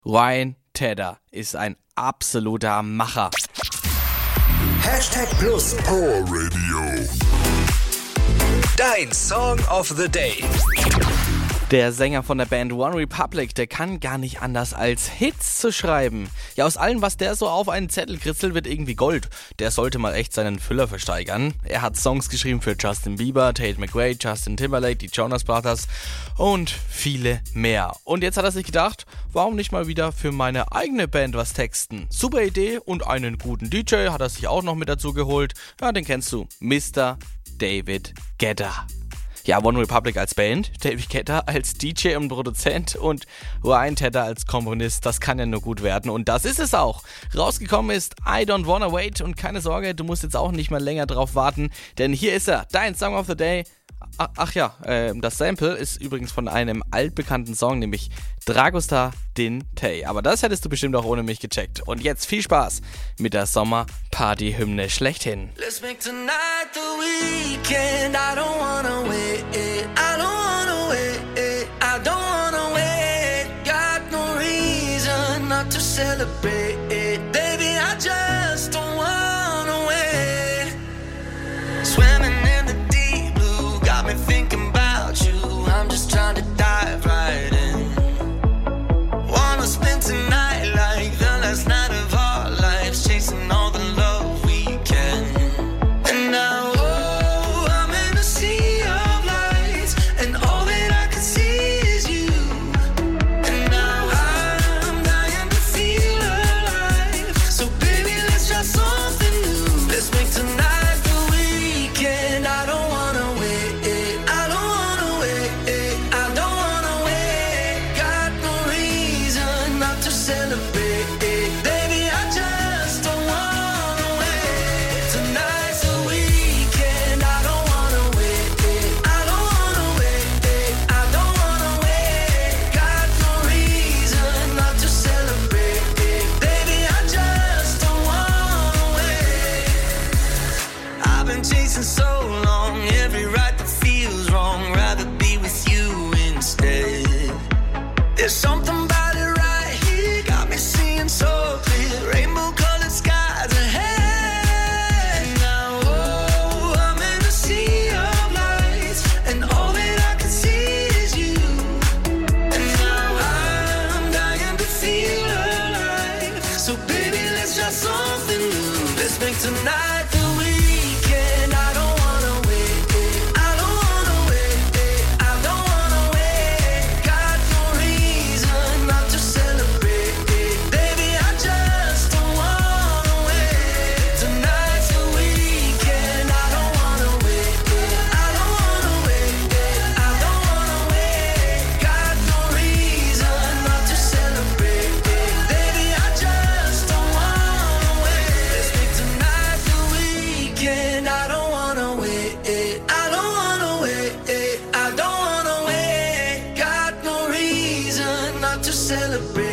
Ryan Tedder ist ein absoluter Macher. #Plus Power Radio. Dein Song of the Day. Der Sänger von der Band One Republic, der kann gar nicht anders als Hits zu schreiben. Ja, aus allem, was der so auf einen Zettel kritzelt, wird irgendwie Gold. Der sollte mal echt seinen Füller versteigern. Er hat Songs geschrieben für Justin Bieber, Tate McRae, Justin Timberlake, die Jonas Brothers und viele mehr. Und jetzt hat er sich gedacht, warum nicht mal wieder für meine eigene Band was texten? Super Idee, und einen guten DJ hat er sich auch noch mit dazu geholt. Ja, den kennst du, Mr. David Guetta. Ja, One Republic als Band, David Guetta als DJ und Produzent und Ryan Tedder als Komponist, das kann ja nur gut werden, und das ist es auch. Rausgekommen ist I Don't Wanna Wait, und keine Sorge, du musst jetzt auch nicht mehr länger drauf warten, denn hier ist er, dein Song of the Day. Ach ja, das Sample ist übrigens von einem altbekannten Song, nämlich Dragostea Din Tay. Aber das hättest du bestimmt auch ohne mich gecheckt. Und jetzt viel Spaß mit der Sommer-Party-Hymne schlechthin. Let's make tonight the weekend. I don't wanna wait. I don't wanna wait. I don't wanna wait. Got no reason not to celebrate. Baby, I just don't wanna wait. Swimming in the deep blue, got me thinking about you. I'm just trying to dive right in. Wanna spend tonight like the last night of our lives, chasing all the love we can. And now, oh, I'm in a sea of lights, and all that I can see is you. And now I'm dying to feel alive. So baby, let's try something new. Let's make tonight the weekend. I don't wanna wait. I don't wanna wait. I don't wanna wait. Got no reason not to celebrate. Baby, I just don't wanna wait. Tonight's the weekend. I don't wanna wait. I don't wanna wait. I don't wanna wait. Got no reason not to celebrate. Baby, I just don't wanna wait. I've been chasing so long, every right that feels wrong. Rather be with you instead. There's something about it right here, got me seeing so clear. Rainbow-colored skies ahead. Now, oh, I'm in a sea of lights, and all that I can see is you. And now I'm dying to feel alive. So baby, let's try something new. Let's make tonight the weekend. I don't wanna wait. I don't wanna wait. I don't wanna wait. Got no reason not to celebrate. Baby, I just don't wanna wait. Tonight's the weekend. I don't wanna wait. I don't wanna wait. I don't wanna wait. Got no reason not to celebrate. Baby, I just don't wanna wait. Let's make tonight the weekend. I don't wanna wait. I don't wanna wait. I don't wanna wait. Got no reason not to celebrate.